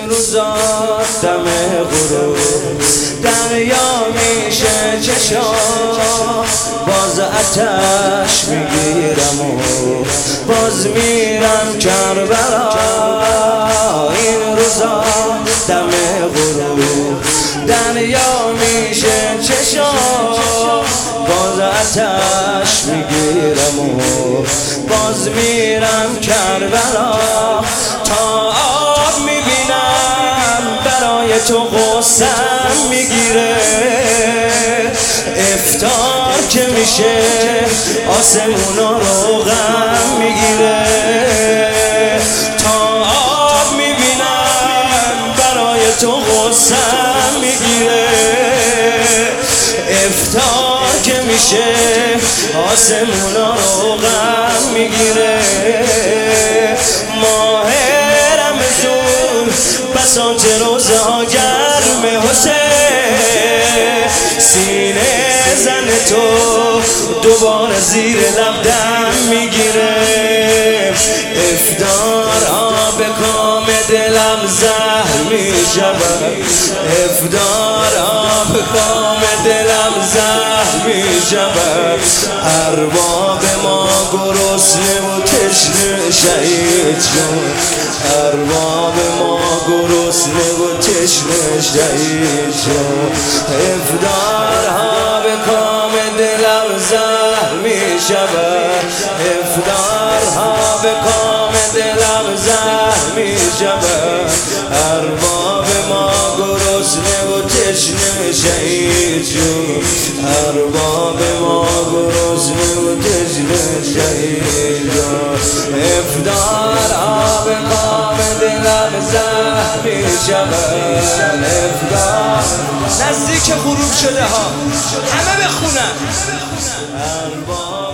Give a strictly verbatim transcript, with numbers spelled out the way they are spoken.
این روزا دم غروب دریا میشه چشام، باز آتش میگیرم و باز میرم کربلا. این روزا دم غروب دریا میشه چشام، باز آتش میگیرم و باز میرم کربلا. تا آب میبینم برای تو غصم میگیره، افطار که میشه آسمونا رو غم میگیره. تا آب میبینم برای تو غصم میگیره، افطار که میشه آسمونا رو غم میگیره. ماه رمضان بساط روزه ها گرم حسین، سینه زن تو دوباره زیر لب دم میگیره. افطار آب کام دلم زهر میشود، افطار آب کام دلم زهر میشود. ارباب ما گرسنه و تشنه شهید شد، ارباب ما گرسنه و تشنه شهید شد. افطار آب کام دلم زهر میشود، افطار آب کام دلم زهر میشود. ارباب ما گرسنه و تشنه شهید شد، ارباب ما گرسنه و تشنه شهید شد. افطار آب کام دلم زهر میشود، افطار. نزدیک غروب شده ها، همه بخونن.